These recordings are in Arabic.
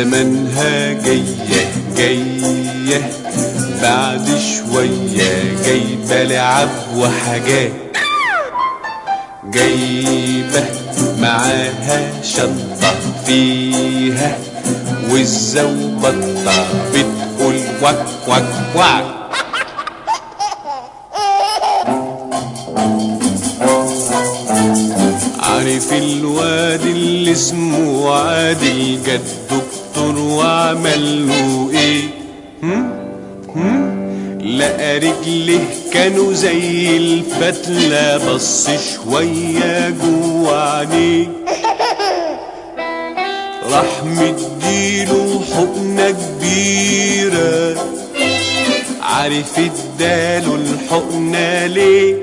زمانها جاية جاية بعد شوية، جايبة لعب وحاجات، جايبة معاها شنطة فيها والزوبطة بتقول وك وك وك. عارف الواد اللي اسمه عادل جد دكتور وعمل له ايه؟ لقى رجله كانوا زي الفتلة، بص شوية جوا عينيه، راح مديله حقنة كبيرة. عارف اداله الحقنة ليه؟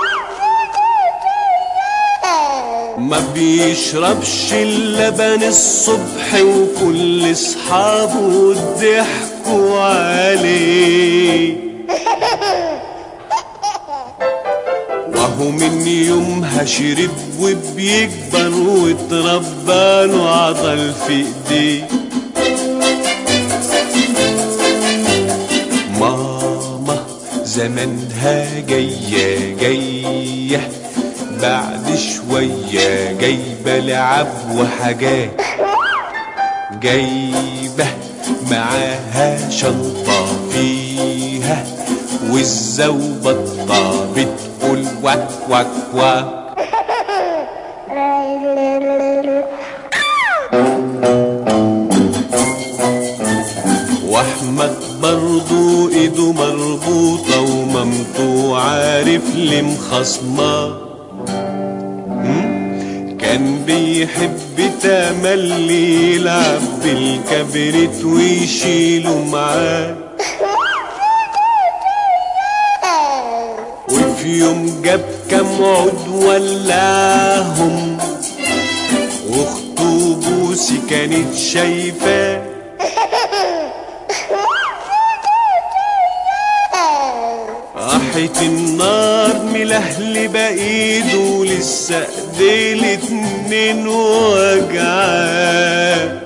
ما بيشربش اللبن الصبح وكل اصحابه ضحكوا عليه، وهو من يومها شرب وبيكبر واتربى له عضل في ايديه. ماما زمانها جاية جاية بعد شوية، جايبة لعب وحاجات، جايبة معاها شنطة فيها والزوبطة بتقول وك وك وك. واحمد برضو ايده مربوطة ومامته عارف ليه مخصماه، كان بيحب تملي يلعب بالكبريت ويشيله معاه، وفي يوم جاب كام عود ولعهم، واخته بوسي كانت شايفاه، راحت النار ملهلبة ايده لسه ايديه الاتنين وجعاه،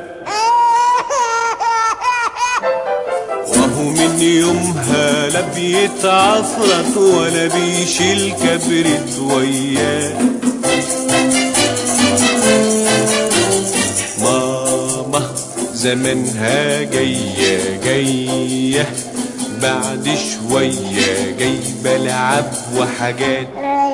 وهو من يومها لا بيتعفرت ولا بيشيل كبريت وياه. ماما زمانها جاية جاية بعد شوية، جايبة لعب وحاجات،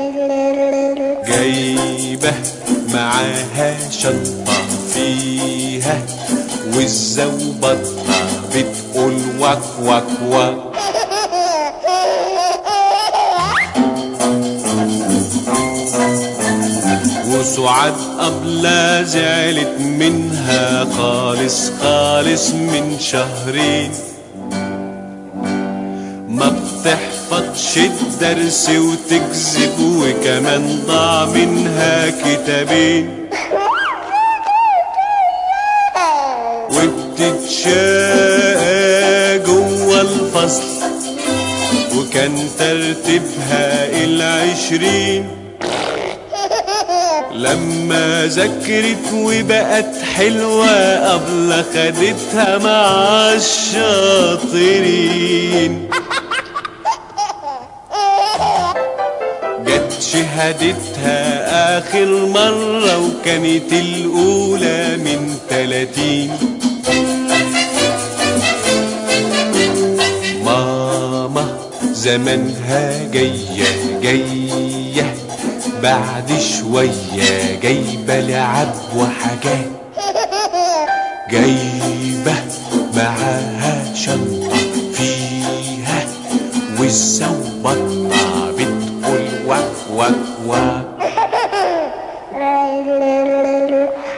جايبة معاها شنطة فيها والزوبطة بتقول وك وك وك. وسعاد قبلها زعلت منها خالص خالص من شهرين، ما بتحفظش الدرس وتكذب وكمان ضاع منها كتابين، وبتتشاقى جوا الفصل وكان ترتيبها 20. لما ذاكرت وبقت حلوة قبل خدتها مع الشاطرين، جت شهادتها آخر مرة وكانت الأولى من 30. ماما زمانها جاية جاية بعد شوية، جايبة لعب وحاجات، جايبة معاها شنطة فيها والزوبطة بتقول وك وك وك.